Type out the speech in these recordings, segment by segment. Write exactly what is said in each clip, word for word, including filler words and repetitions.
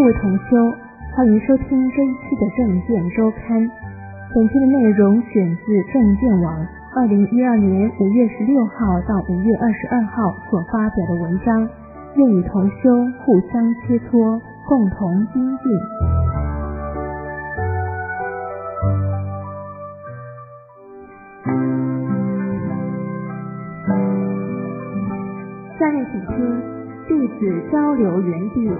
位同修，欢迎收听这一期的正见周刊。本期的内容选自正见网二零一二年五月十六号到五月二十二号所发表的文章，愿与同修互相切磋，共同精进。下面请听弟子交流园地。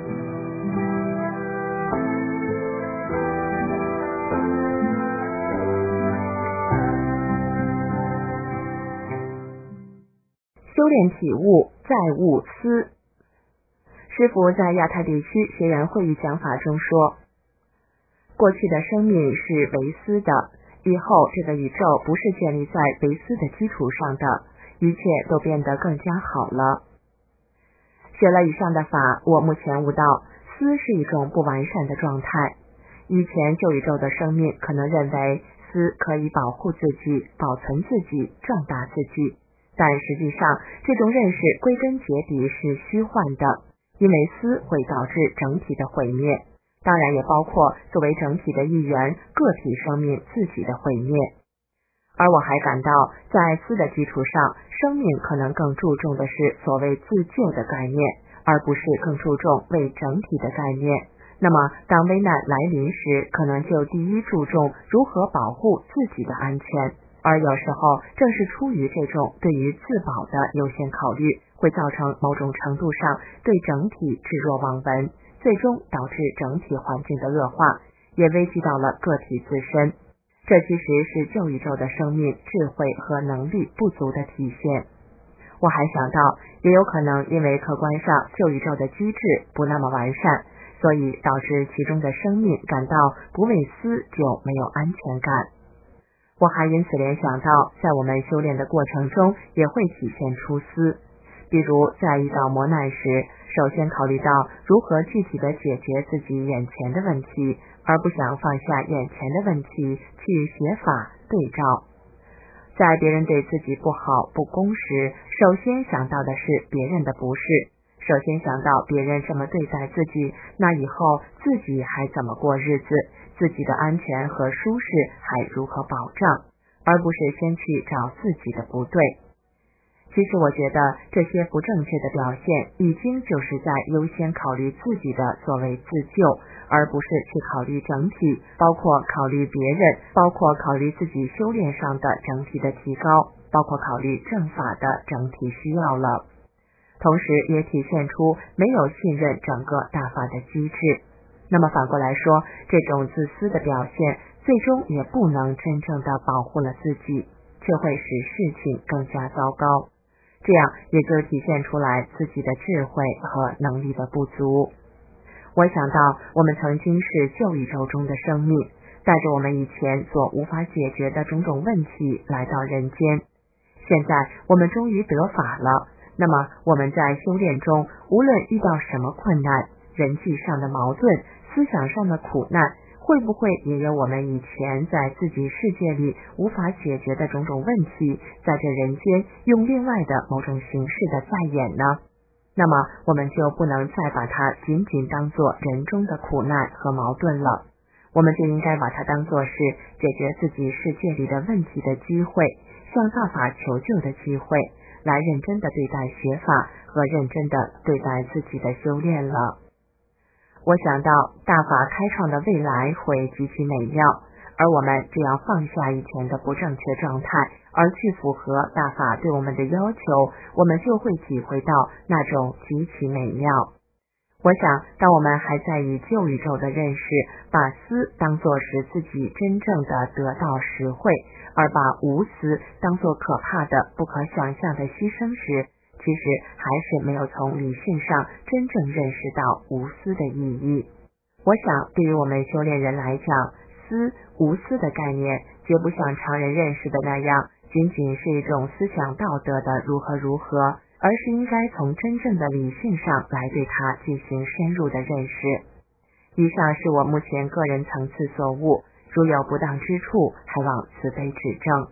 修炼体悟，再悟思。师父在亚太地区学员会议讲法中说，过去的生命是唯思的，以后这个宇宙不是建立在唯思的基础上的，一切都变得更加好了。学了以上的法，我目前悟到思是一种不完善的状态。以前旧宇宙的生命可能认为思可以保护自己、保存自己、壮大自己，但实际上这种认识归根结底是虚幻的，因为思会导致整体的毁灭，当然也包括作为整体的一员个体生命自己的毁灭。而我还感到在思的基础上，生命可能更注重的是所谓自救的概念，而不是更注重为整体的概念。那么当危难来临时，可能就第一注重如何保护自己的安全，而有时候正是出于这种对于自保的优先考虑，会造成某种程度上对整体置若罔闻，最终导致整体环境的恶化，也危及到了个体自身。这其实是旧宇宙的生命智慧和能力不足的体现。我还想到，也有可能因为客观上旧宇宙的机制不那么完善，所以导致其中的生命感到不为思就没有安全感。我还因此联想到，在我们修炼的过程中也会体现出思，比如在遇到磨难时，首先考虑到如何具体的解决自己眼前的问题，而不想放下眼前的问题去学法对照。在别人对自己不好不公时，首先想到的是别人的不是，首先想到别人这么对待自己，那以后自己还怎么过日子，自己的安全和舒适还如何保障，而不是先去找自己的不对。其实我觉得这些不正确的表现已经就是在优先考虑自己的所谓自救，而不是去考虑整体，包括考虑别人，包括考虑自己修炼上的整体的提高，包括考虑正法的整体需要了。同时也体现出没有信任整个大法的机制。那么反过来说，这种自私的表现最终也不能真正的保护了自己，却会使事情更加糟糕。这样也就体现出来自己的智慧和能力的不足。我想到我们曾经是旧宇宙中的生命，带着我们以前所无法解决的种种问题来到人间，现在我们终于得法了。那么我们在修炼中，无论遇到什么困难，人际上的矛盾，思想上的苦难，会不会也有我们以前在自己世界里无法解决的种种问题，在这人间用另外的某种形式的再演呢？那么我们就不能再把它仅仅当作人中的苦难和矛盾了，我们就应该把它当作是解决自己世界里的问题的机会，向大法求救的机会，来认真的对待学法和认真的对待自己的修炼了。我想到大法开创的未来会极其美妙，而我们只要放下以前的不正确状态，而去符合大法对我们的要求，我们就会体会到那种极其美妙。我想当我们还在以旧宇宙的认识，把思当作使自己真正的得到实惠，而把无思当作可怕的不可想象的牺牲时，其实还是没有从理性上真正认识到无私的意义。我想对于我们修炼人来讲，思无私的概念绝不像常人认识的那样仅仅是一种思想道德的如何如何，而是应该从真正的理性上来对它进行深入的认识。以上是我目前个人层次所悟，如有不当之处，还望慈悲指正。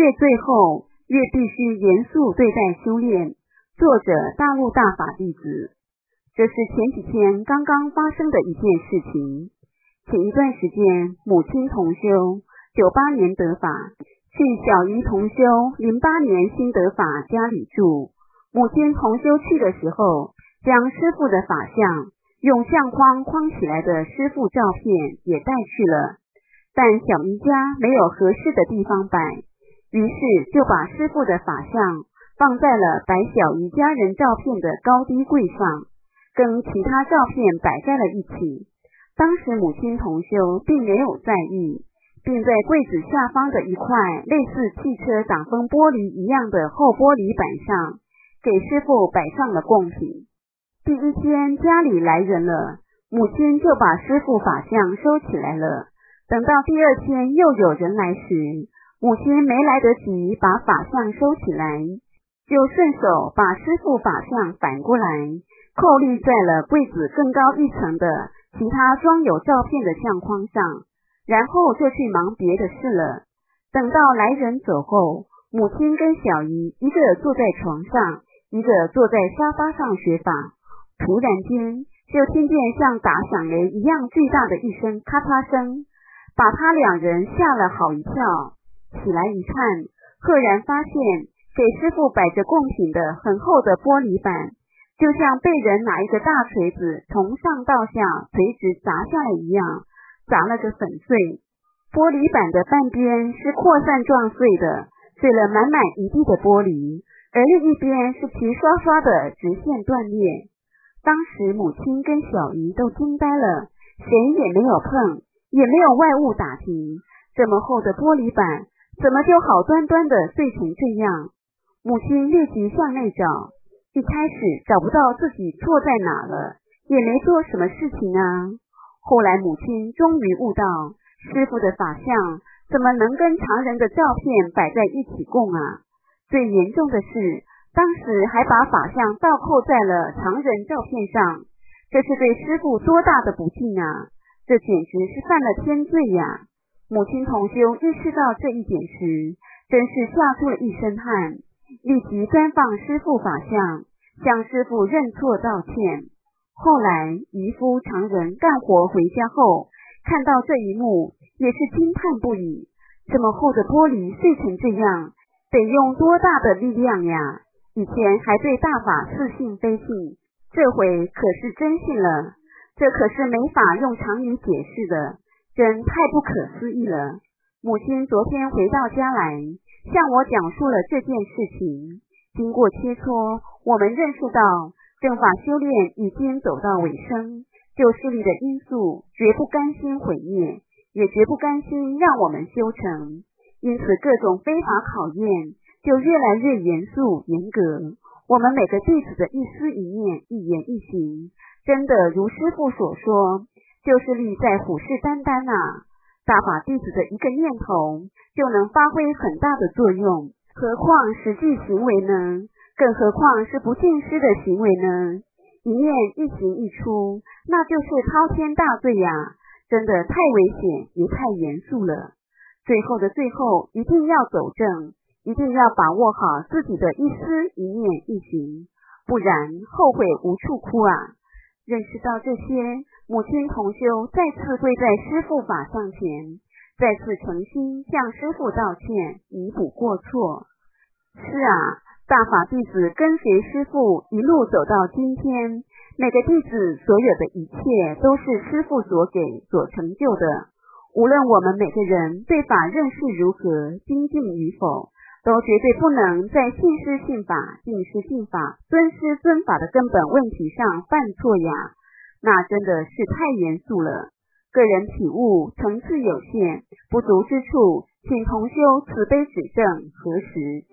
越最后，越必须严肃对待修炼。作者大陆大法弟子。这是前几天刚刚发生的一件事情。前一段时间，母亲同修九八年得法，去小姨同修零八年新得法家里住。母亲同修去的时候，将师父的法像用相框框起来的师父照片也带去了，但小姨家没有合适的地方摆，于是就把师父的法像放在了摆小姨家人照片的高低柜上，跟其他照片摆在了一起。当时母亲同修并没有在意，并在柜子下方的一块类似汽车挡风玻璃一样的厚玻璃板上，给师父摆上了贡品。第一天家里来人了，母亲就把师父法像收起来了。等到第二天又有人来时，母亲没来得及把法像收起来，就顺手把师父法像反过来扣立在了柜子更高一层的其他装有照片的相框上，然后就去忙别的事了。等到来人走后，母亲跟小姨一个坐在床上，一个坐在沙发上学法。突然间就听见像打响雷一样巨大的一声咔嚓声，把他两人吓了好一跳。起来一看，赫然发现给师父摆着贡品的很厚的玻璃板，就像被人拿一个大锤子从上到下垂直砸下来一样，砸了个粉碎。玻璃板的半边是扩散状碎的，碎了满满一地的玻璃，而另一边是齐刷刷的直线断裂。当时母亲跟小姨都惊呆了，谁也没有碰，也没有外物打停，这么厚的玻璃板怎么就好端端的碎成这样？母亲立即向内找，一开始找不到自己错在哪了，也没做什么事情啊。后来母亲终于悟到，师父的法像怎么能跟常人的照片摆在一起供啊？最严重的是，当时还把法像倒扣在了常人照片上，这是对师父多大的不敬啊！这简直是犯了天罪呀！母亲同修意识到这一点时，真是吓出了一身汗，立即端放师父法像，向师父认错道歉。后来渔夫常人干活回家后，看到这一幕，也是惊叹不已。这么厚的玻璃碎成这样，得用多大的力量呀！以前还对大法似信非信，这回可是真信了，这可是没法用常语解释的，真太不可思议了。母亲昨天回到家来，向我讲述了这件事情。经过切磋，我们认识到正法修炼已经走到尾声，旧势力的因素绝不甘心毁灭，也绝不甘心让我们修成，因此各种非法考验就越来越严肃严格。我们每个弟子的一思一念一言一行，真的如师父所说，旧势力在虎视眈眈啊！大法弟子的一个念头就能发挥很大的作用，何况实际行为呢？更何况是不敬师的行为呢？一念一行一出，那就是滔天大罪呀！真的太危险，也太严肃了。最后的最后，一定要走正，一定要把握好自己的一思一念一行，不然后悔无处哭啊！认识到这些，母亲同修再次跪在师父法像前，再次诚心向师父道歉，弥补过错。是啊，大法弟子跟随师父一路走到今天，每个弟子所有的一切都是师父所给所成就的。无论我们每个人对法认识如何，精进与否，都绝对不能在信师信法、敬师敬法、尊师尊法的根本问题上犯错呀，那真的是太严肃了。个人体悟层次有限，不足之处，请同修慈悲指正核实。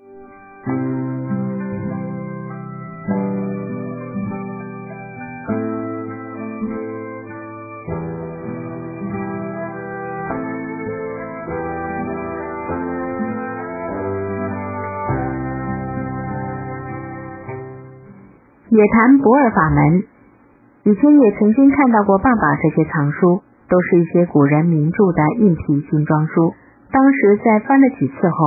也谈不二法门。以前也曾经看到过爸爸这些藏书，都是一些古人名著的硬皮精装书。当时在翻了几次后，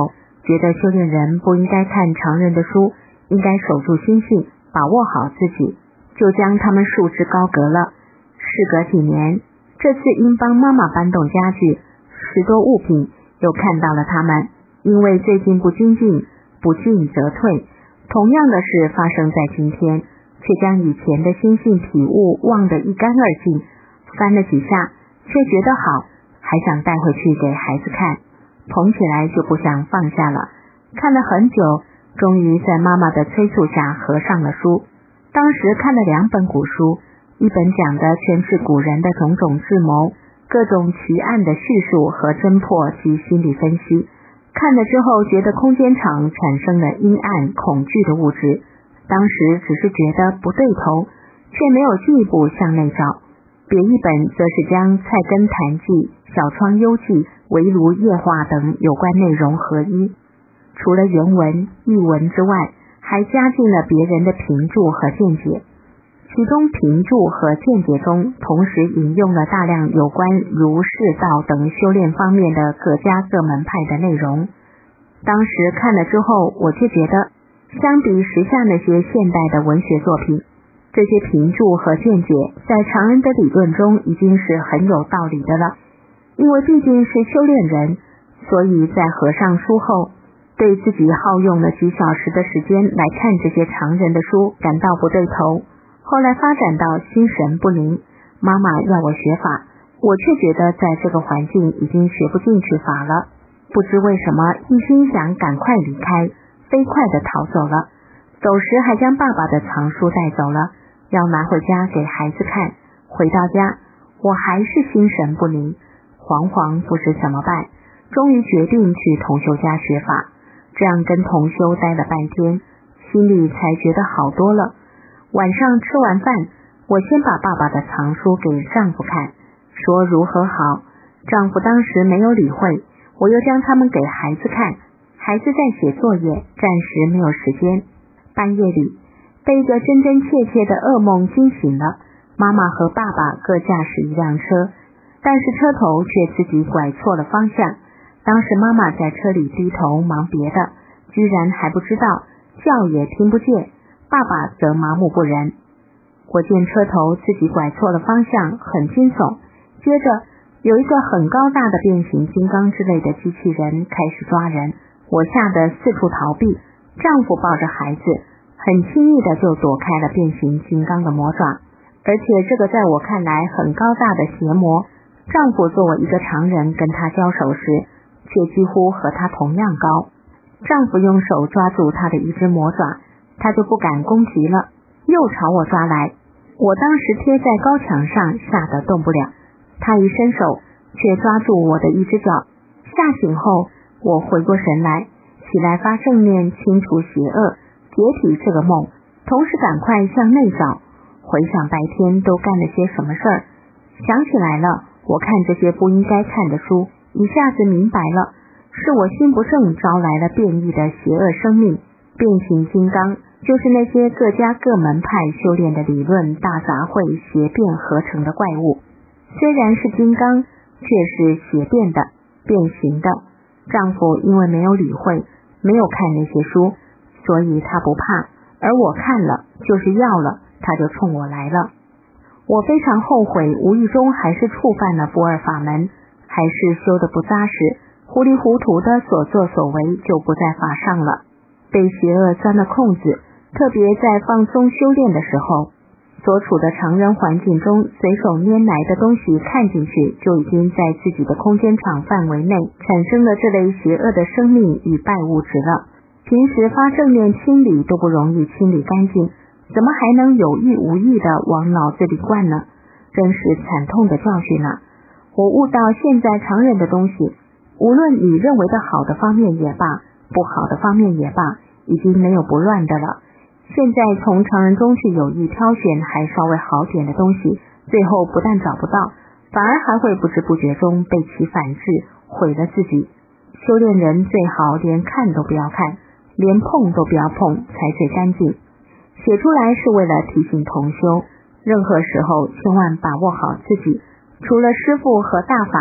觉得修炼人不应该看常人的书，应该守住心性，把握好自己，就将他们束之高阁了。事隔几年，这次因帮妈妈搬动家具，许多物品又看到了他们，因为最近不精进，不进则退。同样的事发生在今天，却将以前的心性体悟忘得一干二净，翻了几下却觉得好，还想带回去给孩子看，捧起来就不想放下了。看了很久，终于在妈妈的催促下合上了书。当时看了两本古书，一本讲的全是古人的种种智谋，各种奇案的叙述和侦破及心理分析。看了之后觉得空间场产生了阴暗恐惧的物质，当时只是觉得不对头，却没有进一步向内找。别一本则是将菜根谭记、小窗幽记、围炉夜话等有关内容合一，除了原文译文之外，还加进了别人的评注和见解。其中评注和见解中同时引用了大量有关儒释道等修炼方面的各家各门派的内容。当时看了之后，我却觉得相比时下那些现代的文学作品，这些评注和见解在常人的理论中已经是很有道理的了。因为毕竟是修炼人，所以在合上书后，对自己耗用了几小时的时间来看这些常人的书感到不对头。后来发展到心神不宁，妈妈要我学法，我却觉得在这个环境已经学不进去法了，不知为什么一心想赶快离开，飞快地逃走了。走时还将爸爸的藏书带走了，要拿回家给孩子看。回到家，我还是心神不宁，惶惶不知怎么办，终于决定去同修家学法。这样跟同修待了半天，心里才觉得好多了。晚上吃完饭，我先把爸爸的藏书给丈夫看，说如何好。丈夫当时没有理会，我又将他们给孩子看，孩子在写作业，暂时没有时间。半夜里被一个真真切切的噩梦惊醒了，妈妈和爸爸各驾驶一辆车，但是车头却自己拐错了方向。当时妈妈在车里低头忙别的，居然还不知道，叫也听不见，爸爸则麻木不仁。我见车头自己拐错了方向，很惊悚。接着有一个很高大的变形金刚之类的机器人开始抓人，我吓得四处逃避，丈夫抱着孩子很轻易的就躲开了变形金刚的魔爪。而且这个在我看来很高大的邪魔，丈夫作为一个常人跟他交手时，却几乎和他同样高。丈夫用手抓住他的一只魔爪，他就不敢攻击了，又朝我抓来。我当时贴在高墙上，吓得动不了。他一伸手，却抓住我的一只脚。吓醒后，我回过神来，起来发正念，清除邪恶，解体这个梦，同时赶快向内找，回想白天都干了些什么事儿。想起来了，我看这些不应该看的书，一下子明白了，是我心不正招来了变异的邪恶生命。变形金刚就是那些各家各门派修炼的理论大杂烩邪变合成的怪物，虽然是金刚，却是邪变的、变形的。丈夫因为没有理会，没有看那些书，所以他不怕，而我看了，就是要了，他就冲我来了。我非常后悔，无意中还是触犯了不二法门，还是修得不扎实，糊里糊涂的所作所为就不在法上了，被邪恶钻了空子。特别在放松修炼的时候，所处的常人环境中，随手拈来的东西看进去，就已经在自己的空间场范围内产生了这类邪恶的生命与败物质了。平时发正念清理都不容易清理干净，怎么还能有意无意的往脑子里灌呢？真是惨痛的教训啊！我悟到现在常人的东西，无论你认为的好的方面也罢，不好的方面也罢，已经没有不乱的了。现在从常人中去有意挑选还稍微好点的东西，最后不但找不到，反而还会不知不觉中被其反制，毁了自己。修炼人最好连看都不要看，连碰都不要碰，才最干净。写出来是为了提醒同修，任何时候千万把握好自己，除了师父和大法，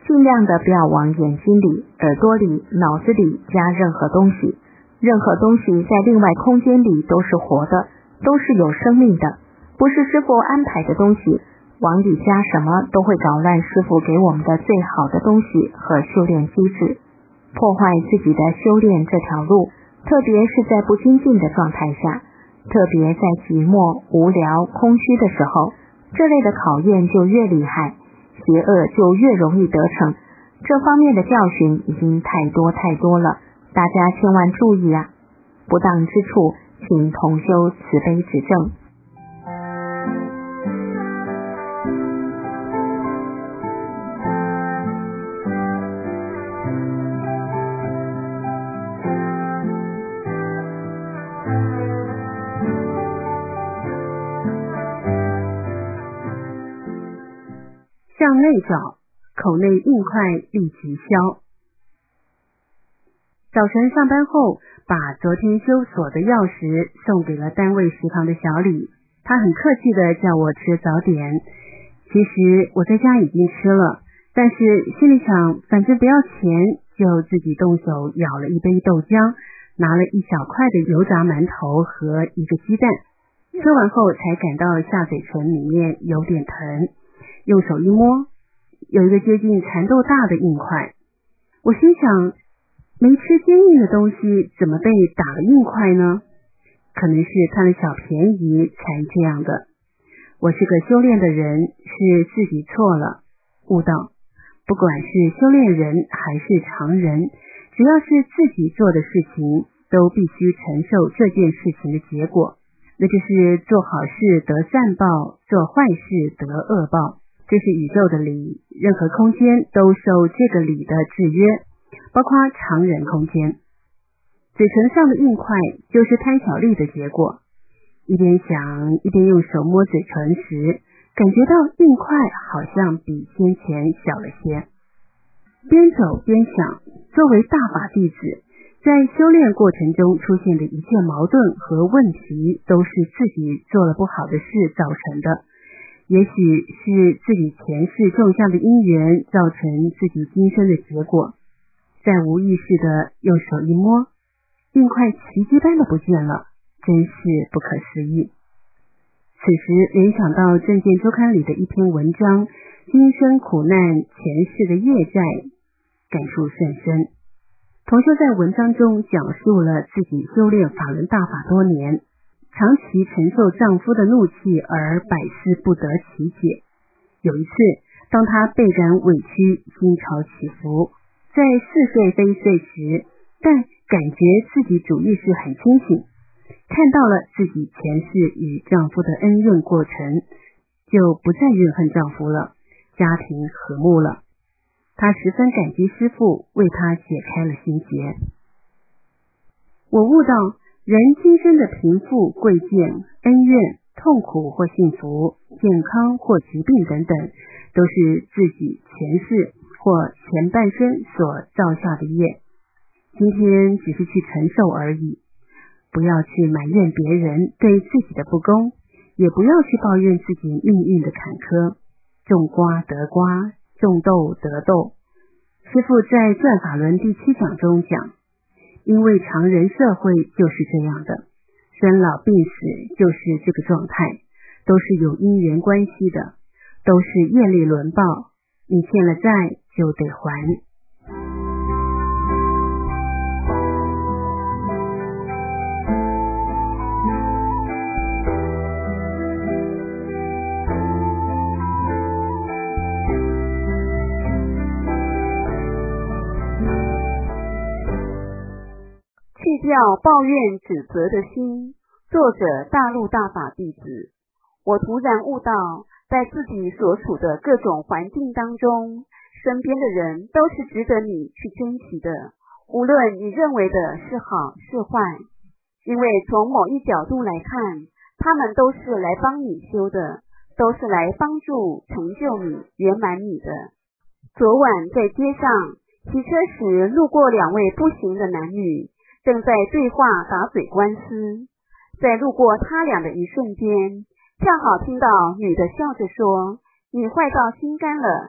尽量的不要往眼睛里、耳朵里、脑子里加任何东西。任何东西在另外空间里都是活的，都是有生命的，不是师父安排的东西。往里加什么都会扰乱师父给我们的最好的东西和修炼机制，破坏自己的修炼这条路，特别是在不精进的状态下，特别在寂寞、无聊、空虚的时候，这类的考验就越厉害，邪恶就越容易得逞。这方面的教训已经太多太多了，大家千万注意啊！不当之处，请同修慈悲指正。 向内找，口内硬块立即消。早晨上班后，把昨天修锁的钥匙送给了单位食堂的小李，他很客气的叫我吃早点。其实我在家已经吃了，但是心里想，反正不要钱，就自己动手舀了一杯豆浆，拿了一小块的油炸馒头和一个鸡蛋。吃完后才感到下嘴唇里面有点疼，用手一摸，有一个接近蚕豆大的硬块。我心想，没吃坚硬的东西怎么被打了硬块呢？可能是贪了小便宜才这样的。我是个修炼的人，是自己错了，悟道。不管是修炼人还是常人，只要是自己做的事情，都必须承受这件事情的结果，那就是做好事得善报，做坏事得恶报。这是宇宙的理，任何空间都受这个理的制约，包括常人空间。嘴唇上的硬块就是贪小利的结果。一边想一边用手摸嘴唇时，感觉到硬块好像比先前小了些。边走边想，作为大法弟子，在修炼过程中出现的一切矛盾和问题，都是自己做了不好的事造成的。也许是自己前世种下的因缘造成自己今生的结果，在无意识的用手一摸，硬块奇迹般的不见了，真是不可思议。此时联想到《正见周刊》里的一篇文章，今生苦难前世的业债，感触甚深。同修在文章中讲述了自己修炼法轮大法多年，长期承受丈夫的怒气而百思不得其解。有一次，当她倍感委屈，心潮起伏，在似睡非睡时，但感觉自己主意识很清醒，看到了自己前世与丈夫的恩怨过程，就不再怨恨丈夫了，家庭和睦了。她十分感激师父为她解开了心结。我悟到，人今生的贫富贵贱、恩怨、痛苦或幸福、健康或疾病等等，都是自己前世或前半生所造下的业，今天只是去承受而已。不要去埋怨别人对自己的不公，也不要去抱怨自己命运的坎坷。种瓜得瓜，种豆得豆。师父在转法轮第七讲中讲，因为常人社会就是这样的，生老病死就是这个状态，都是有因缘关系的，都是业力轮报，你欠了债就得还。去掉抱怨指责的心。作者大陆大法弟子。我突然悟到，在自己所处的各种环境当中，身边的人都是值得你去珍惜的，无论你认为的是好是坏，因为从某一角度来看，他们都是来帮你修的，都是来帮助成就你、圆满你的。昨晚在街上骑车时，路过两位不行的男女，正在对话打嘴官司。在路过他俩的一瞬间，恰好听到女的笑着说：“你坏到心肝了，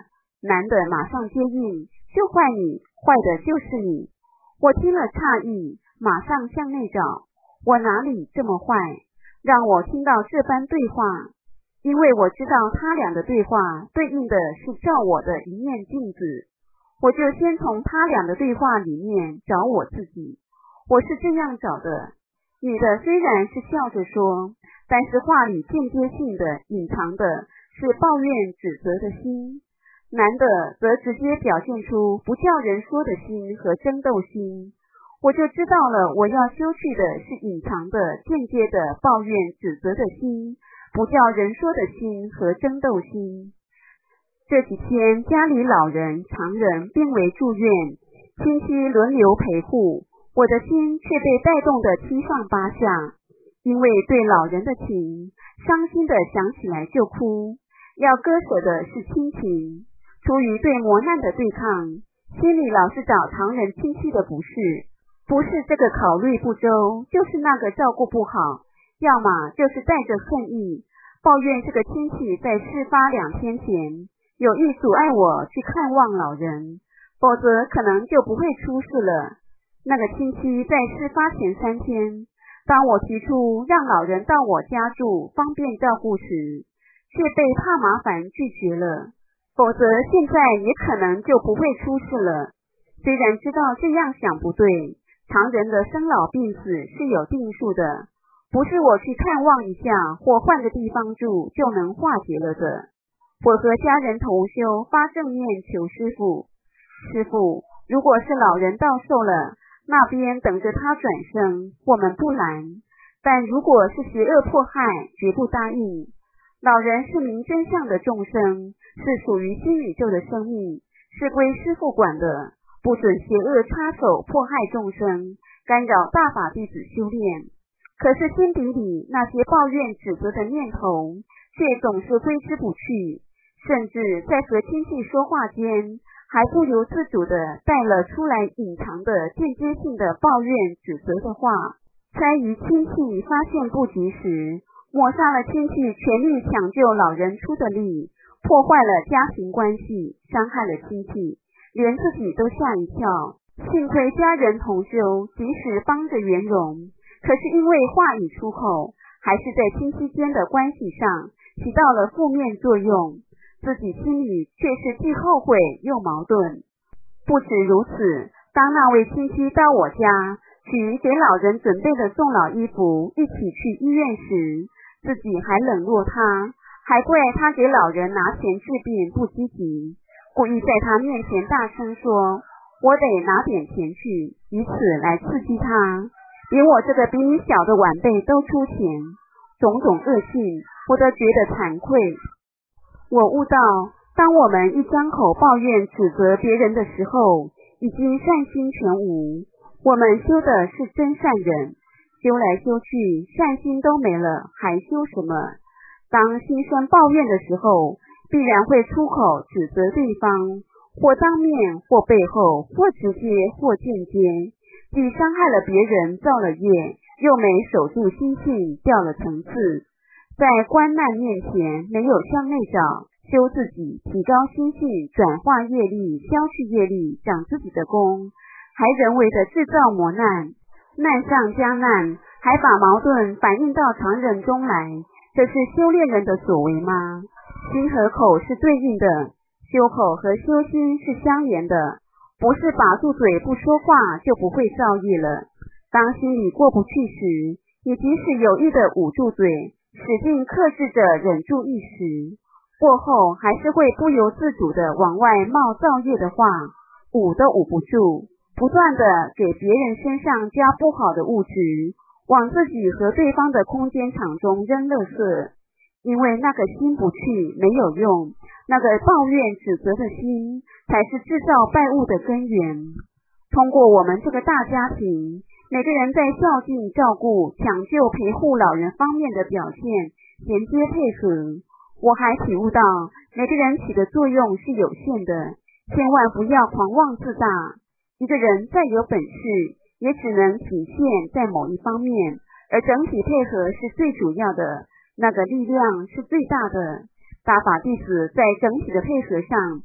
男的马上接应，就坏你，坏的就是你。我听了诧异，马上向内找，我哪里这么坏，让我听到这番对话？因为我知道他俩的对话对应的是照我的一面镜子，我就先从他俩的对话里面找我自己。我是这样找的，女的虽然是笑着说，但是话里间接性的隐藏的是抱怨指责的心，男的则直接表现出不叫人说的心和争斗心。我就知道了，我要修去的是隐藏的间接的抱怨指责的心，不叫人说的心和争斗心。这几天家里老人常人并未住院，亲戚轮流陪护，我的心却被带动得七上八下，因为对老人的情，伤心的想起来就哭，要割舍的是亲情。出于对磨难的对抗，心里老是找常人亲戚的不是，不是这个考虑不周，就是那个照顾不好，要么就是带着恨意，抱怨这个亲戚在事发两天前有意阻碍我去看望老人，否则可能就不会出事了。那个亲戚在事发前三天，当我提出让老人到我家住方便照顾时，却被怕麻烦拒绝了，否则现在也可能就不会出事了。虽然知道这样想不对，常人的生老病死是有定数的，不是我去看望一下或换个地方住就能化解了的。我和家人同修发正念求师父，师父，如果是老人到寿了，那边等着他转生，我们不拦，但如果是邪恶迫害，绝不答应。老人是明真相的众生，是属于新宇宙的生命，是归师父管的，不准邪恶插手迫害众生，干扰大法弟子修炼。可是心底里那些抱怨指责的念头却总是挥之不去，甚至在和亲戚说话间还不由自主地带了出来隐藏的间接性的抱怨指责的话，猜于亲戚发现不及时，抹杀了亲戚全力抢救老人出的力，破坏了家庭关系，伤害了亲戚，连自己都吓一跳。幸亏家人同修及时帮着圆融，可是因为话语出口，还是在亲戚间的关系上起到了负面作用，自己心里却是既后悔又矛盾。不止如此，当那位亲戚到我家取给老人准备的送老衣服一起去医院时，自己还冷落他，还怪他给老人拿钱治病不积极，故意在他面前大声说，我得拿点钱去，以此来刺激他，连我这个比你小的晚辈都出钱，种种恶性，我都觉得惭愧。我悟到，当我们一张口抱怨指责别人的时候，已经善心全无。我们修的是真善忍，修来修去，善心都没了，还修什么？当心生抱怨的时候，必然会出口指责对方，或当面，或背后，或直接，或间接，既伤害了别人，造了业，又没守住心性，掉了层次。在关难面前，没有向内找，修自己，提高心性，转化业力，消去业力，长自己的功，还人为的制造磨难，难上加难，还把矛盾反映到常人中来，这是修炼人的所为吗？心和口是对应的，修口和修心是相连的，不是把住嘴不说话就不会造业了。当心里过不去时，你即使有意的捂住嘴，使劲克制着忍住一时，过后还是会不由自主的往外冒造业的话，捂都捂不住，不断的给别人身上加不好的物质，往自己和对方的空间场中扔垃圾。因为那个心不去没有用，那个抱怨指责的心才是制造败物的根源。通过我们这个大家庭，每个人在孝敬、照顾、抢救、陪护老人方面的表现衔接配合，我还体悟到每个人起的作用是有限的，千万不要狂妄自大。一个人再有本事，也只能体现在某一方面，而整体配合是最主要的，那个力量是最大的。大法弟子在整体的配合上，体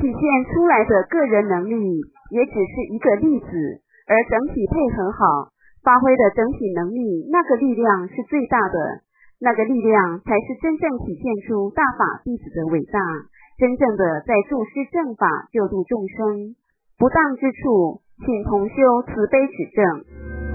体现出来的个人能力也只是一个例子，而整体配合好，发挥的整体能力，那个力量是最大的，那个力量才是真正体现出大法弟子的伟大，真正的在助施正法，救度众生。不当之处，请同修慈悲指正。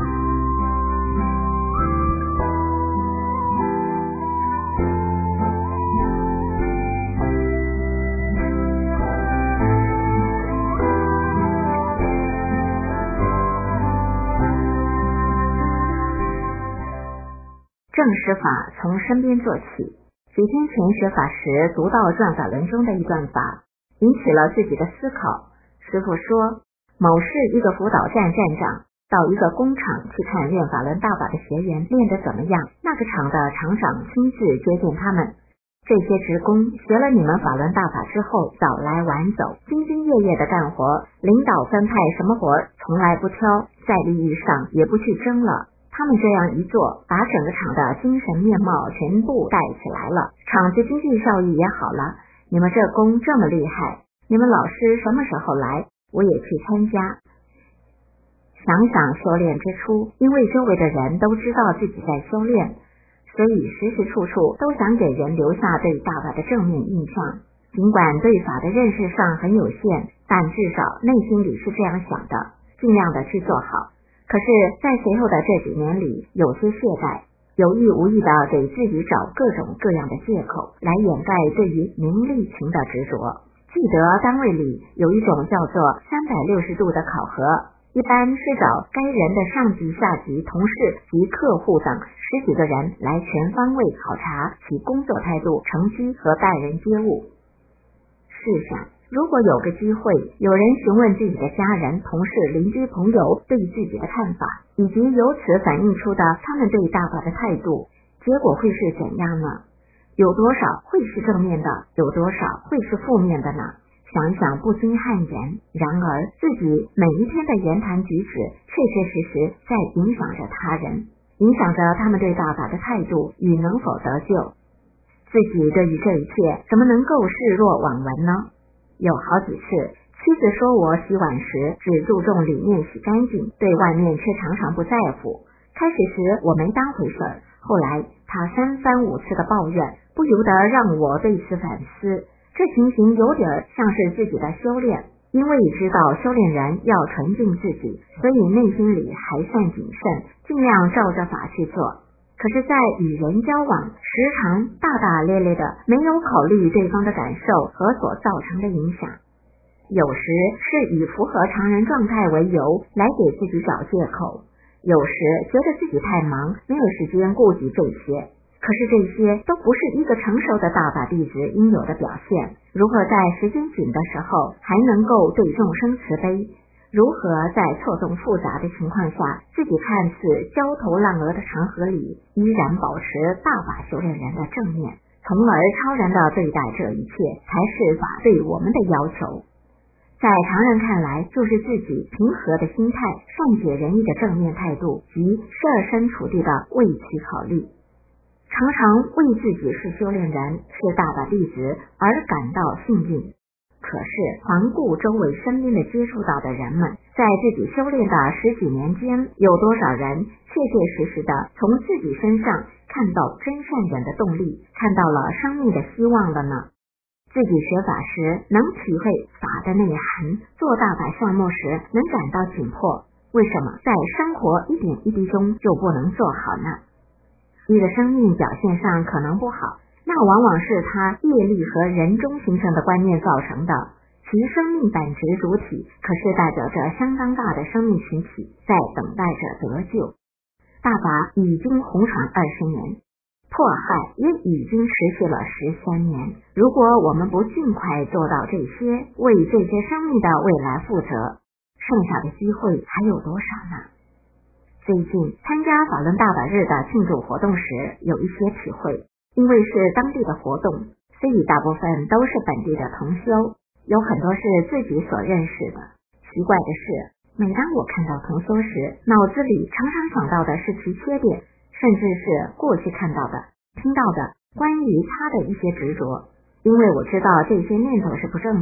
正实法从身边做起。几天前学法时读到转法轮中的一段法，引起了自己的思考。师父说，某市一个辅导站站长到一个工厂去看练法轮大法的学员练得怎么样，那个厂的厂长亲自接见他们。这些职工学了你们法轮大法之后，早来晚走，兢兢业业的干活，领导分派什么活从来不挑，在利益上也不去争了。他们这样一做，把整个厂的精神面貌全部带起来了，厂子经济效益也好了。你们这工这么厉害，你们老师什么时候来，我也去参加。想想修炼之初，因为周围的人都知道自己在修炼，所以时时处处都想给人留下对大法的正面印象。尽管对法的认识上很有限，但至少内心里是这样想的，尽量的去做好。可是在随后的这几年里，有些懈怠，有意无意的给自己找各种各样的借口来掩盖对于名利情的执着。记得单位里有一种叫做三百六十度的考核，一般是找该人的上级、下级、同事及客户等十几个人来全方位考察其工作态度、成绩和待人接物。试想，如果有个机会，有人询问自己的家人、同事、邻居、朋友对自己的看法，以及由此反映出的他们对大法的态度，结果会是怎样呢？有多少会是正面的，有多少会是负面的呢？想一想不禁汗颜。然而自己每一天的言谈举止，确确实实在影响着他人，影响着他们对大法的态度与能否得救。自己对于这一切怎么能够视若罔闻呢？有好几次，妻子说我洗碗时只注重里面洗干净，对外面却常常不在乎。开始时我没当回事儿，后来他三番五次的抱怨，不由得让我对此反思。这情形有点像是自己的修炼，因为知道修炼人要纯净自己，所以内心里还算谨慎，尽量照着法去做。可是在与人交往，时常大大咧咧的，没有考虑对方的感受和所造成的影响。有时是以符合常人状态为由来给自己找借口，有时觉得自己太忙，没有时间顾及这些。可是这些都不是一个成熟的大法弟子应有的表现。如何在时间紧的时候还能够对众生慈悲？如何在错综复杂的情况下，自己看似焦头烂额的长河里，依然保持大法修炼人的正面，从而超然的对待这一切，才是法对我们的要求。在常人看来，就是自己平和的心态、善解人意的正面态度及设身处地的为其考虑。常常为自己是修炼人、是大法弟子而感到幸运。可是环顾周围身边的接触到的人们，在自己修炼的十几年间，有多少人切切实实的从自己身上看到真善忍的动力，看到了生命的希望了呢？自己学法时能体会法的内涵，做大法项目时能感到紧迫，为什么在生活一点一滴中就不能做好呢？你的生命表现上可能不好，那往往是他业力和人中形成的观念造成的。其生命本质主体可是代表着相当大的生命群体，在等待着得救。大法已经红传二十年，迫害也已经持续了十三年。如果我们不尽快做到这些，为这些生命的未来负责，剩下的机会还有多少呢？最近参加法轮大法日的庆祝活动时，有一些体会。因为是当地的活动，所以大部分都是本地的同修，有很多是自己所认识的。奇怪的是，每当我看到同修时，脑子里常常想到的是其缺点，甚至是过去看到的、听到的关于他的一些执着。因为我知道这些念头是不正的，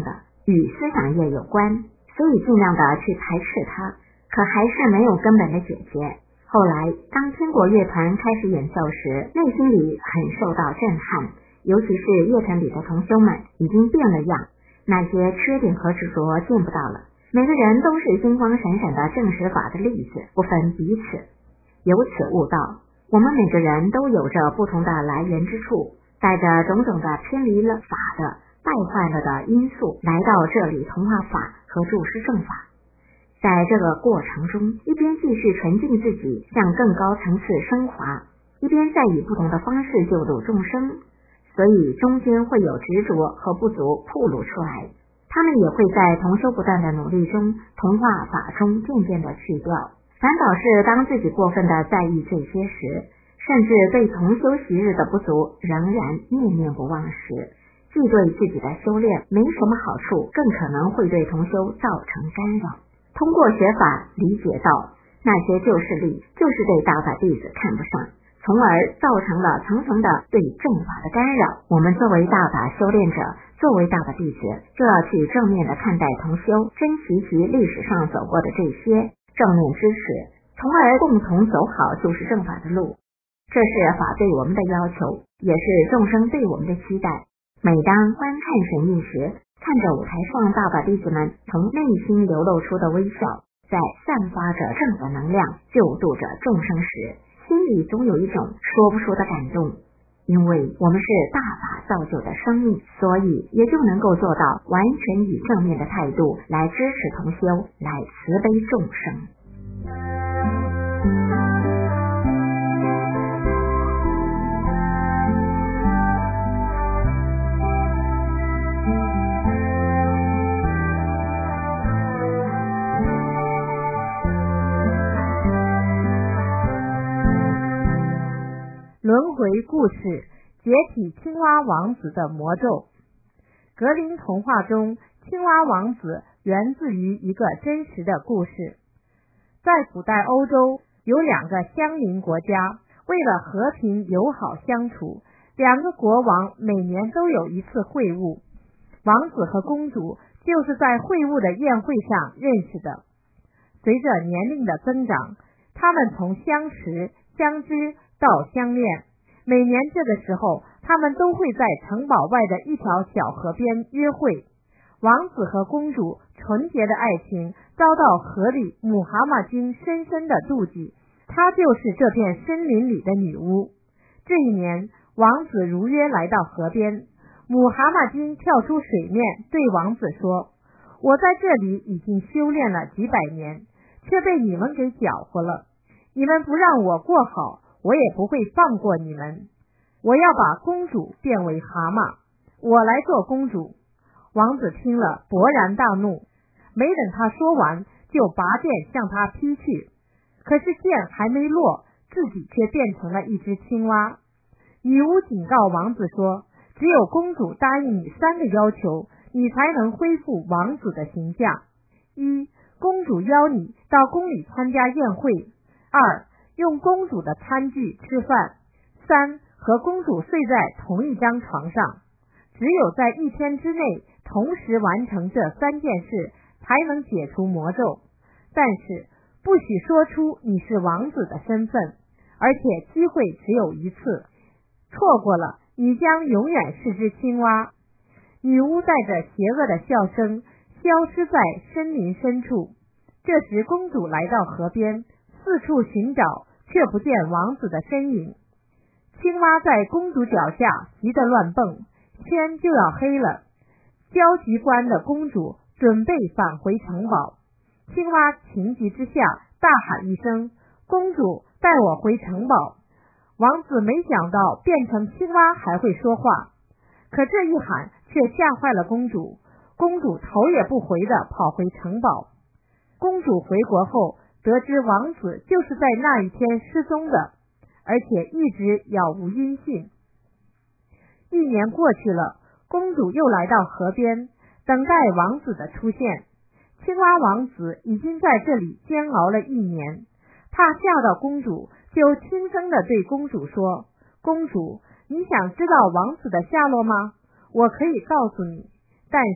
与思想业有关，所以尽量的去排斥它，可还是没有根本的解决。后来当天国乐团开始演奏时，内心里很受到震撼，尤其是乐团里的同修们已经变了样，那些缺点和执着见不到了，每个人都是金光闪闪的正实法的例子，不分彼此。由此悟道，我们每个人都有着不同的来源之处，带着种种的偏离了法的败坏了的因素来到这里同化法和注释正法。在这个过程中，一边继续纯净自己向更高层次升华，一边再以不同的方式救度众生，所以中间会有执着和不足暴露出来，他们也会在同修不断的努力中同化法中渐渐的去掉。反倒是当自己过分的在意这些时，甚至对同修昔日的不足仍然念念不忘时，既对自己的修炼没什么好处，更可能会对同修造成干扰。通过学法理解到那些旧势力就是对大法弟子看不上，从而造成了层层的对正法的干扰。我们作为大法修炼者，作为大法弟子，就要去正面的看待同修，珍惜其历史上走过的这些正面知识，从而共同走好就是正法的路。这是法对我们的要求，也是众生对我们的期待。每当观看神谕时，看着舞台上大法弟子们从内心流露出的微笑，在散发着正的能量，救度着众生时，心里总有一种说不出的感动。因为我们是大法造就的生命，所以也就能够做到完全以正面的态度来支持同修，来慈悲众生。 轮回故事，解体青蛙王子的魔咒。格林童话中，青蛙王子源自于一个真实的故事。在古代欧洲，有两个相邻国家，为了和平友好相处，两个国王每年都有一次会晤，王子和公主就是在会晤的宴会上认识的。随着年龄的增长，他们从相识、相知到相恋，每年这个时候，他们都会在城堡外的一条小河边约会。王子和公主纯洁的爱情遭到河里姆哈马金深深的妒忌，她就是这片森林里的女巫。这一年，王子如约来到河边，姆哈马金跳出水面对王子说：我在这里已经修炼了几百年，却被你们给搅和了，你们不让我过好，我也不会放过你们。我要把公主变为蛤蟆，我来做公主。王子听了勃然大怒，没等他说完，就拔剑向他劈去。可是剑还没落，自己却变成了一只青蛙。女巫警告王子说，只有公主答应你三个要求，你才能恢复王子的形象。一、公主邀你到宫里参加宴会。二、用公主的餐具吃饭。三、和公主睡在同一张床上。只有在一天之内同时完成这三件事，才能解除魔咒。但是不许说出你是王子的身份，而且机会只有一次，错过了你将永远是只青蛙。女巫带着邪恶的笑声消失在森林深处。这时公主来到河边，四处寻找，却不见王子的身影。青蛙在公主脚下急得乱蹦，天就要黑了。焦急不安的公主准备返回城堡，青蛙情急之下大喊一声：公主，带我回城堡。王子没想到变成青蛙还会说话，可这一喊却吓坏了公主，公主头也不回地跑回城堡。公主回国后得知王子就是在那一天失踪的，而且一直杳无音信。一年过去了，公主又来到河边，等待王子的出现。青蛙王子已经在这里煎熬了一年，怕吓到公主，就轻声地对公主说：公主，你想知道王子的下落吗？我可以告诉你，但是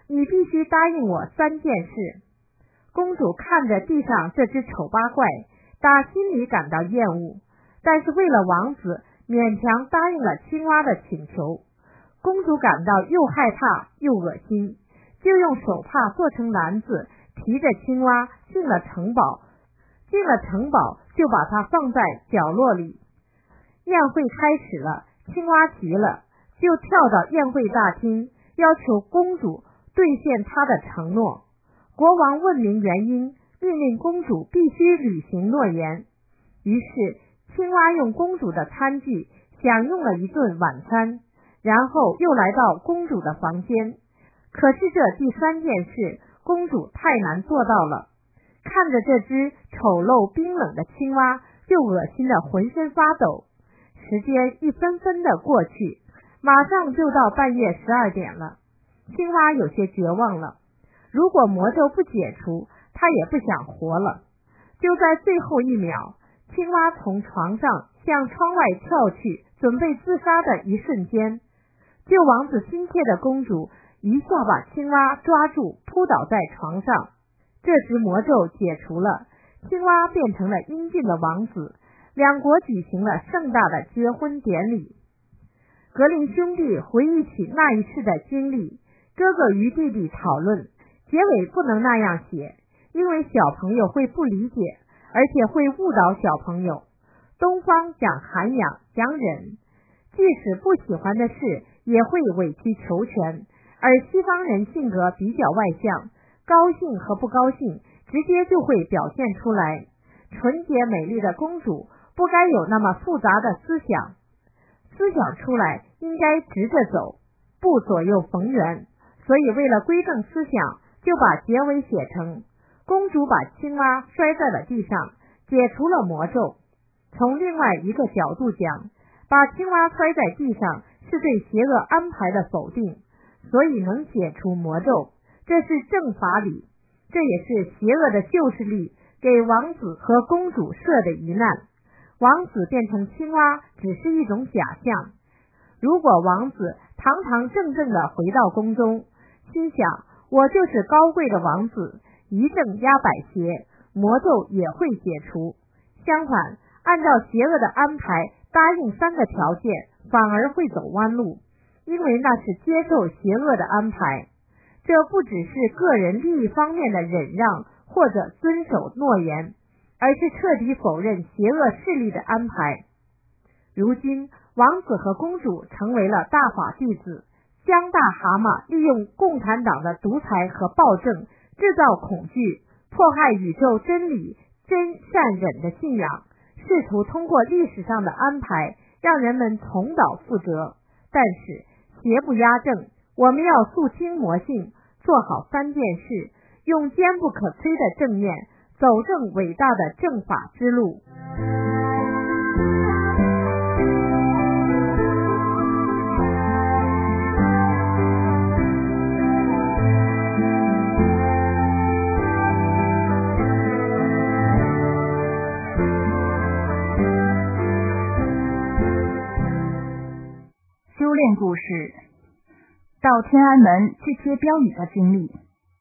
你必须答应我三件事。公主看着地上这只丑八怪，打心里感到厌恶，但是为了王子，勉强答应了青蛙的请求。公主感到又害怕又恶心，就用手帕做成篮子，提着青蛙进了城堡。进了城堡，就把它放在角落里。宴会开始了，青蛙急了，就跳到宴会大厅，要求公主兑现她的承诺。国王问明原因，命令公主必须履行诺言。于是青蛙用公主的餐具享用了一顿晚餐，然后又来到公主的房间。可是这第三件事，公主太难做到了。看着这只丑陋冰冷的青蛙，就恶心的浑身发抖。时间一分分的过去，马上就到半夜十二点了。青蛙有些绝望了，如果魔咒不解除，它也不想活了。就在最后一秒，青蛙从床上向窗外跳去，准备自杀的一瞬间，救王子心切的公主一下把青蛙抓住，扑倒在床上。这时魔咒解除了，青蛙变成了英俊的王子，两国举行了盛大的结婚典礼。格林兄弟回忆起那一次的经历，哥哥与弟弟讨论，结尾不能那样写，因为小朋友会不理解，而且会误导小朋友。东方讲涵养，讲忍，即使不喜欢的事也会委曲求全，而西方人性格比较外向，高兴和不高兴直接就会表现出来。纯洁美丽的公主不该有那么复杂的思想，思想出来应该直着走，不左右逢源。所以为了规正思想，就把结尾写成公主把青蛙摔在了地上，解除了魔咒。从另外一个角度讲，把青蛙摔在地上是对邪恶安排的否定，所以能解除魔咒，这是正法理，这也是邪恶的救世力给王子和公主设的一难。王子变成青蛙只是一种假象，如果王子堂堂正正的回到宫中，心想我就是高贵的王子，一正压百邪，魔咒也会解除。相反，按照邪恶的安排，答应三个条件反而会走弯路，因为那是接受邪恶的安排。这不只是个人利益方面的忍让或者遵守诺言，而是彻底否认邪恶势力的安排。如今王子和公主成为了大法弟子，江大蛤蟆利用共产党的独裁和暴政制造恐惧，迫害宇宙真理真善忍的信仰，试图通过历史上的安排让人们重蹈覆辙。但是邪不压正，我们要肃清魔性，做好三件事，用坚不可摧的正念走正伟大的正法之路。 修炼故事，到天安门去贴标语的经历。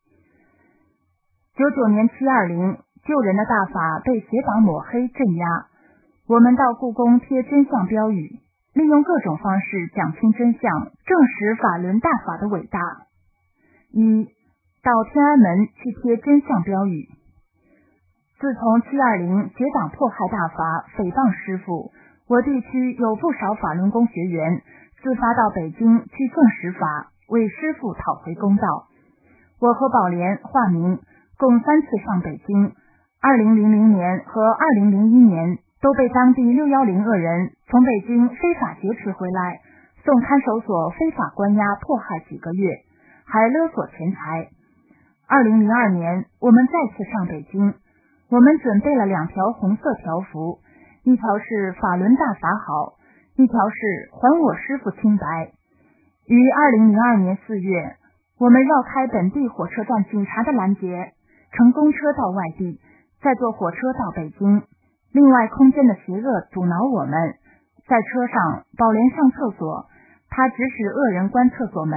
九九年七二零，救人的大法被邪党抹黑镇压，我们到故宫贴真相标语，利用各种方式讲清真相，证实法轮大法的伟大。一，到天安门去贴真相标语。自从七二零邪党迫害大法，诽谤师父，我地区有不少法轮功学员自发到北京去证实法，为师父讨回公道。我和宝莲化名共三次上北京，二零零零年和二零零一年都被当地六一零恶人从北京非法劫持回来，送看守所非法关押迫害几个月，还勒索钱财。二零零二年我们再次上北京，我们准备了两条红色条幅，一条是法轮大法好，一条是还我师父清白。于二零零二年四月，我们绕开本地火车站警察的拦截，乘公车到外地，再坐火车到北京。另外空间的邪恶阻挠我们，在车上宝莲上厕所，他指使恶人关厕所门，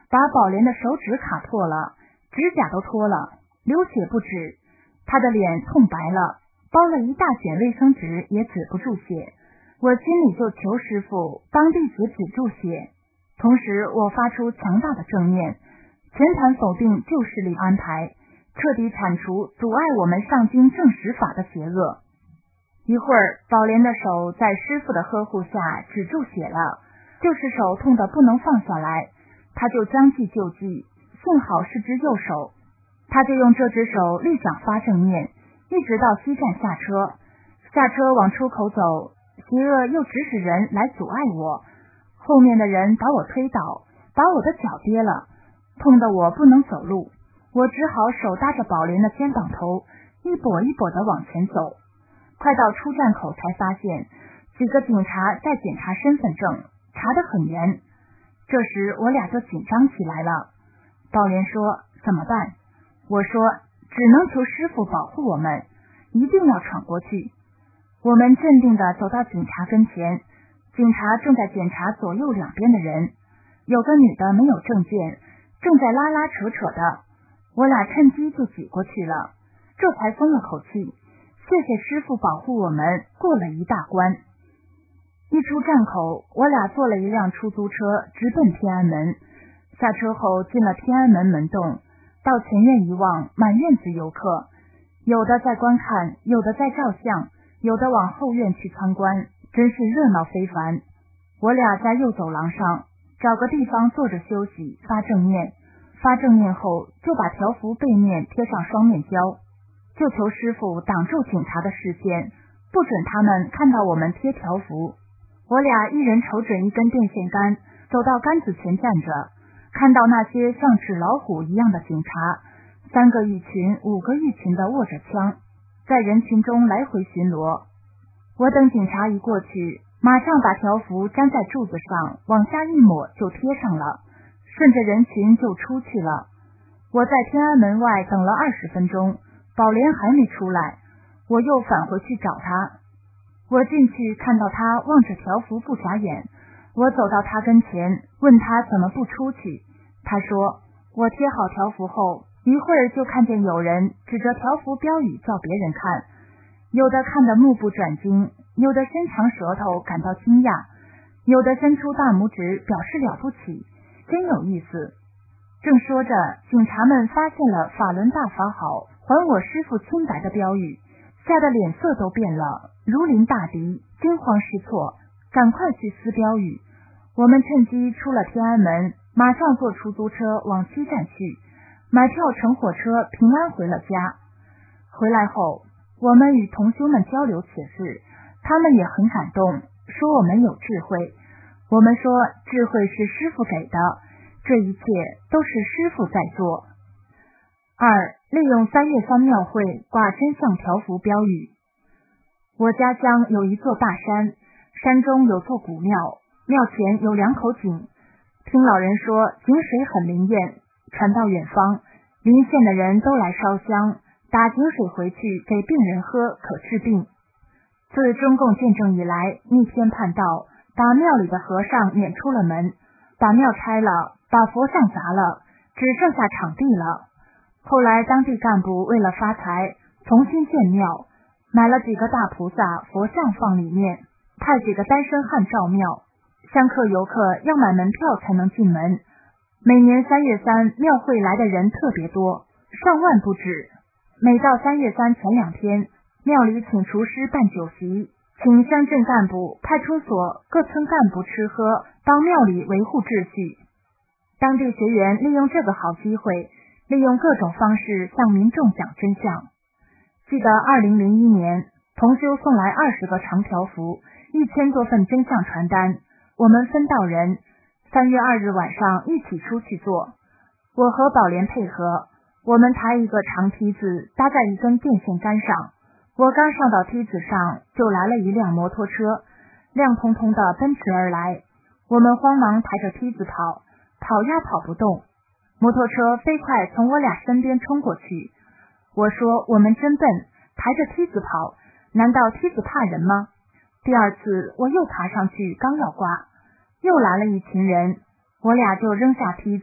把宝莲的手指卡破了，指甲都脱了，流血不止，他的脸痛白了，包了一大卷卫生纸也止不住血。我心里就求师父帮弟子止住血，同时我发出强大的正念，全盘否定旧势力安排，彻底铲除阻碍我们上经正实法的邪恶。一会儿，宝莲的手在师父的呵护下止住血了，就是手痛得不能放下来，他就将计就计，幸好是只右手，他就用这只手立想发正念，一直到西站下车，下车往出口走，邪恶又指使人来阻碍我，后面的人把我推倒，把我的脚跌了，痛得我不能走路，我只好手搭着宝莲的肩膀头，一跛一跛地往前走。快到出站口才发现几个警察在检查身份证，查得很严。这时我俩就紧张起来了。宝莲说怎么办？我说只能求师父保护我们，一定要闯过去。我们镇定地走到警察跟前，警察正在检查左右两边的人，有个女的没有证件，正在拉拉扯扯的，我俩趁机就挤过去了，这才松了口气。谢谢师父保护我们过了一大关。一出站口，我俩坐了一辆出租车直奔天安门，下车后进了天安门门洞，到前院一望，满院子游客，有的在观看，有的在照相，有的往后院去参观，真是热闹非凡。我俩在右走廊上找个地方坐着休息，发正念，发正念后就把条幅背面贴上双面胶，就求师父挡住警察的视线，不准他们看到我们贴条幅。我俩一人瞅准一根电线杆，走到杆子前站着，看到那些像纸老虎一样的警察，三个一群五个一群的握着枪，在人群中来回巡逻。我等警察一过去，马上把条幅粘在柱子上，往下一抹就贴上了，顺着人群就出去了。我在天安门外等了二十分钟，宝莲还没出来，我又返回去找他。我进去看到他望着条幅不眨眼，我走到他跟前，问他怎么不出去。他说我贴好条幅后，一会儿就看见有人指着条幅标语叫别人看，有的看得目不转睛，有的伸长舌头感到惊讶，有的伸出大拇指表示了不起，真有意思。正说着，警察们发现了法轮大法好，还我师父清白的标语，吓得脸色都变了，如临大敌，惊慌失措，赶快去撕标语。我们趁机出了天安门，马上坐出租车往西站去，买票乘火车平安回了家。回来后，我们与同修们交流此事，他们也很感动，说我们有智慧。我们说智慧是师父给的，这一切都是师父在做。二、利用三月三庙会挂真相条幅标语。我家乡有一座大山，山中有座古庙，庙前有两口井，听老人说井水很灵验，传到远方，邻县的人都来烧香，打井水回去给病人喝，可治病。自中共建政以来，逆天叛道，把庙里的和尚撵出了门，把庙拆了，把佛像砸了，只剩下场地了。后来当地干部为了发财，重新建庙，买了几个大菩萨佛像放里面，派几个单身汉照庙，香客游客要买门票才能进门。每年三月三庙会来的人特别多，上万不止。每到三月三前两天，庙里请厨师办酒席，请乡镇干部、派出所、各村干部吃喝，帮庙里维护秩序。当地学员利用这个好机会，利用各种方式向民众讲真相。记得二零零一年，同修送来二十个长条幅，一千多份真相传单，我们分到人。三月二日晚上一起出去做，我和宝莲配合，我们抬一个长梯子搭在一根电线杆上，我刚上到梯子上，就来了一辆摩托车，亮彤彤的奔驰而来，我们慌忙抬着梯子跑，跑呀跑不动，摩托车飞快从我俩身边冲过去。我说我们真笨，抬着梯子跑，难道梯子怕人吗？第二次我又爬上去，刚要挂，又来了一群人，我俩就扔下梯子，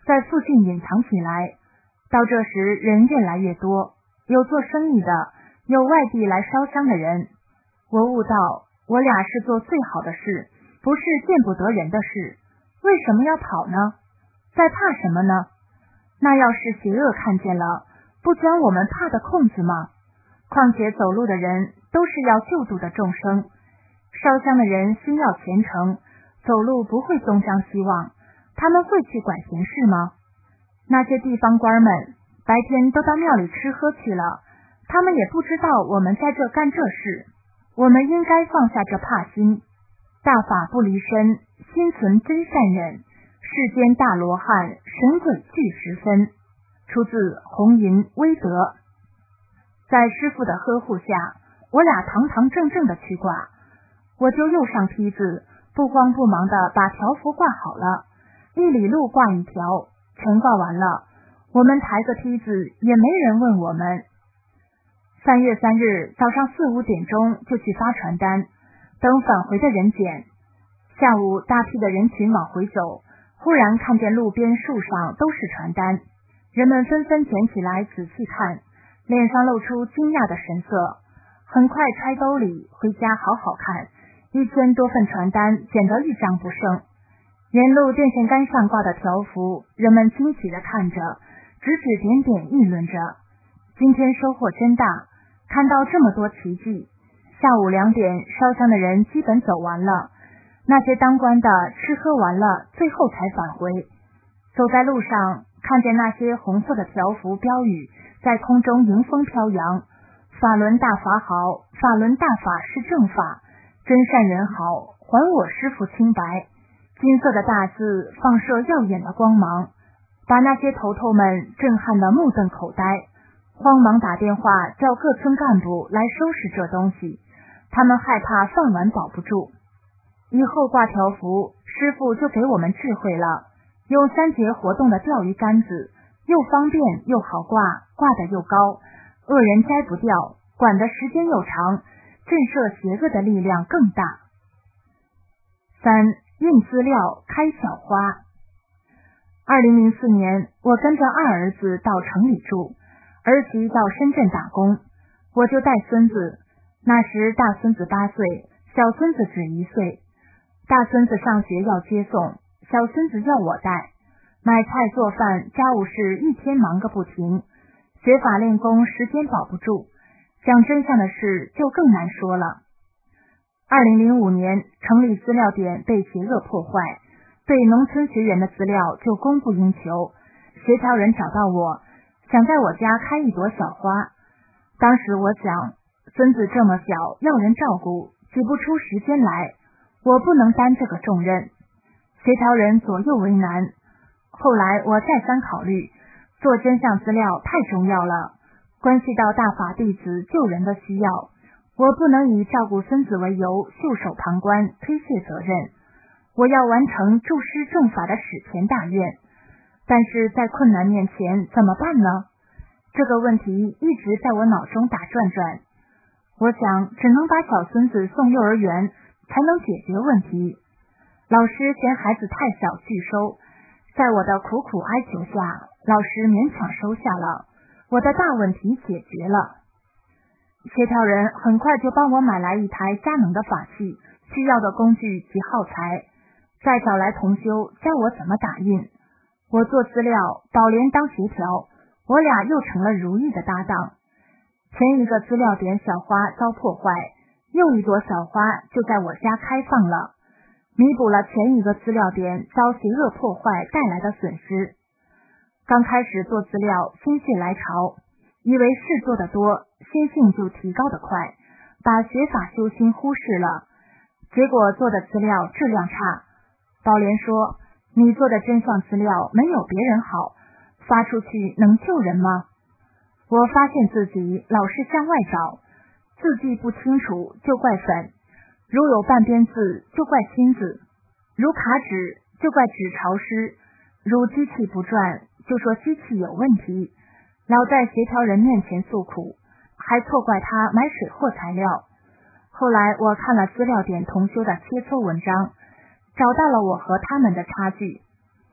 在附近隐藏起来。到这时人越来越多，有做生意的，有外地来烧香的人。我悟到，我俩是做最好的事，不是见不得人的事。为什么要跑呢？在怕什么呢？那要是邪恶看见了，不将我们怕的空子吗？况且走路的人都是要救度的众生，烧香的人心要虔诚，走路不会东张西望，他们会去管闲事吗？那些地方官们白天都到庙里吃喝去了，他们也不知道我们在这干这事。我们应该放下这怕心，大法不离身，心存真善忍，世间大罗汉，神鬼俱十分。出自红云威德。在师父的呵护下，我俩堂堂正正的去挂。我就又上梯子，不慌不忙的把条幅挂好了，一里路挂一条，全挂完了，我们抬个梯子也没人问我们。三月三日早上四五点钟就去发传单，等返回的人捡。下午大批的人群往回走，忽然看见路边树上都是传单，人们纷纷捡起来仔细看，脸上露出惊讶的神色，很快揣兜里回家好好看。一千多份传单捡得一张不剩。沿路电线杆上挂的条幅，人们惊奇地看着，指指点点议论着。今天收获真大，看到这么多奇迹。下午两点，烧香的人基本走完了，那些当官的吃喝完了，最后才返回。走在路上，看见那些红色的条幅标语在空中迎风飘扬，法轮大法好，法轮大法是正法，真善人好，还我师父清白。金色的大字放射耀眼的光芒，把那些头头们震撼得目瞪口呆，慌忙打电话叫各村干部来收拾这东西，他们害怕饭碗保不住。以后挂条幅，师父就给我们智慧了，用三节活动的钓鱼竿子，又方便又好挂，挂得又高，恶人摘不掉，管的时间又长，震慑邪恶的力量更大。三、印资料开小花。二零零四年，我跟着二儿子到城里住，儿媳到深圳打工，我就带孙子。那时大孙子八岁，小孙子只一岁。大孙子上学要接送，小孙子要我带。买菜做饭，家务事一天忙个不停。学法练功，时间保不住，讲真相的事就更难说了。二零零五年，城里资料点被邪恶破坏，对农村学员的资料就供不应求。协调人找到我，想在我家开一朵小花。当时我想，孙子这么小，要人照顾，挤不出时间来，我不能担这个重任。协调人左右为难。后来我再三考虑，做真相资料太重要了，关系到大法弟子救人的需要，我不能以照顾孙子为由袖手旁观，推卸责任。我要完成助师正法的史前大愿，但是在困难面前怎么办呢？这个问题一直在我脑中打转转。我想只能把小孙子送幼儿园才能解决问题。老师嫌孩子太小拒收，在我的苦苦哀求下，老师勉强收下了，我的大问题解决了。协调人很快就帮我买来一台佳能的法器，需要的工具及耗材，再找来同修教我怎么打印。我做资料，宝莲当协调，我俩又成了如意的搭档。前一个资料点小花遭破坏，又一朵小花就在我家开放了，弥补了前一个资料点遭邪恶破坏带来的损失。刚开始做资料，心血来潮，以为事做得多，心性就提高得快，把学法修心忽视了，结果做的资料质量差。宝莲说，你做的真相资料没有别人好，发出去能救人吗？我发现自己老是向外找，字迹不清楚就怪粉，如有半边字就怪心字，如卡纸就怪纸潮湿，如机器不转就说机器有问题，老在协调人面前诉苦，还错怪他买水货材料。后来我看了资料点同修的切磋文章，找到了我和他们的差距。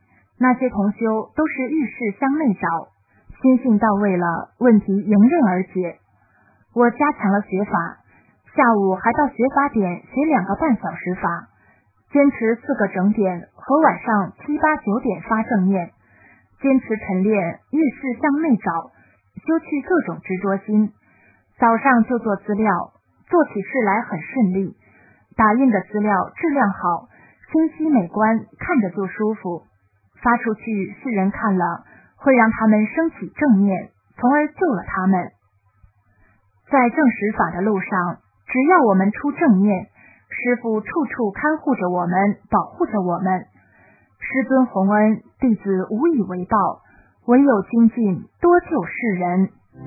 那些同修都是遇事向内找，心性到位了，问题迎刃而解。我加强了学法，下午还到学法点学两个半小时法，坚持四个整点和晚上七八九点发正念，坚持晨练遇事向内找，修去各种执着心。早上就做资料，做起事来很顺利，打印的资料质量好，清晰美观，看着就舒服，发出去世人看了会让他们升起正念，从而救了他们。在正实法的路上，只要我们出正念，师父处处看护着我们，保护着我们。师尊洪恩，弟子无以为报，唯有精进，多救世人。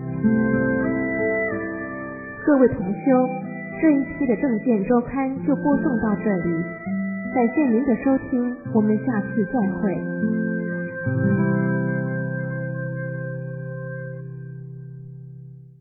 各位同修，这一期的正见周刊就播送到这里，感谢您的收听，我们下次再会。